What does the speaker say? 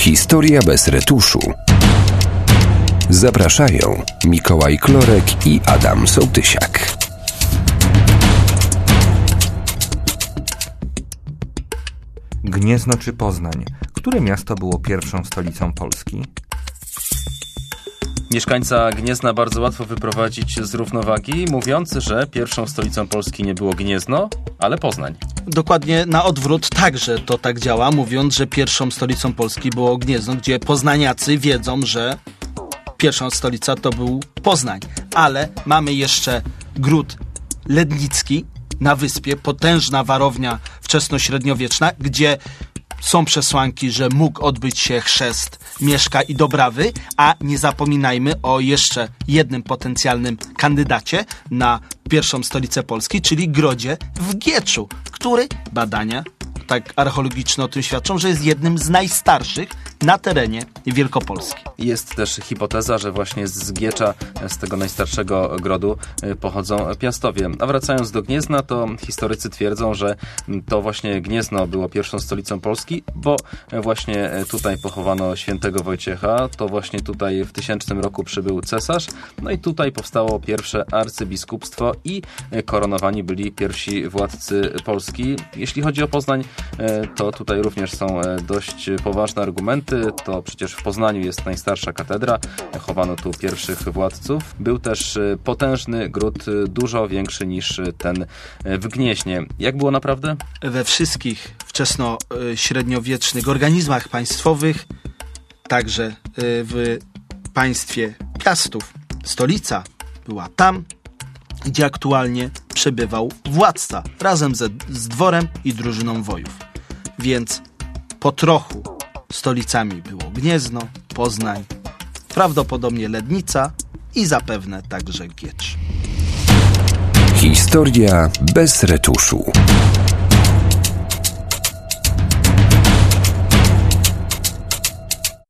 Historia bez retuszu. Zapraszają Mikołaj Klorek i Adam Sołtysiak. Gniezno czy Poznań? Które miasto było pierwszą stolicą Polski? Mieszkańca Gniezna bardzo łatwo wyprowadzić z równowagi, mówiąc, że pierwszą stolicą Polski nie było Gniezno, ale Poznań. Dokładnie na odwrót także to tak działa, mówiąc, że pierwszą stolicą Polski było Gniezno, gdzie poznaniacy wiedzą, że pierwszą stolica to był Poznań. Ale mamy jeszcze gród Lednicki na wyspie, potężna warownia wczesnośredniowieczna, gdzie są przesłanki, że mógł odbyć się chrzest Mieszka i Dobrawy, a nie zapominajmy o jeszcze jednym potencjalnym kandydacie na pierwszą stolicę Polski, czyli grodzie w Gieczu, który badania tak archeologiczne o tym świadczą, że jest jednym z najstarszych na terenie Wielkopolski. Jest też hipoteza, że właśnie z Giecza, z tego najstarszego grodu, pochodzą Piastowie. A wracając do Gniezna, to historycy twierdzą, że to właśnie Gniezno było pierwszą stolicą Polski, bo właśnie tutaj pochowano świętego Wojciecha, to właśnie tutaj w 1000 roku przybył cesarz, no i tutaj powstało pierwsze arcybiskupstwo i koronowani byli pierwsi władcy Polski. Jeśli chodzi o Poznań, to tutaj również są dość poważne argumenty. To przecież w Poznaniu jest najstarsza katedra. Chowano tu pierwszych władców. Był też potężny gród, dużo większy niż ten w Gnieźnie. Jak było naprawdę? We wszystkich wczesnośredniowiecznych organizmach państwowych, także w państwie Piastów, stolica była tam, gdzie aktualnie przebywał władca, razem z dworem i drużyną wojów. Więc po trochu stolicami było Gniezno, Poznań, prawdopodobnie Lednica i zapewne także Giecz. Historia bez retuszu.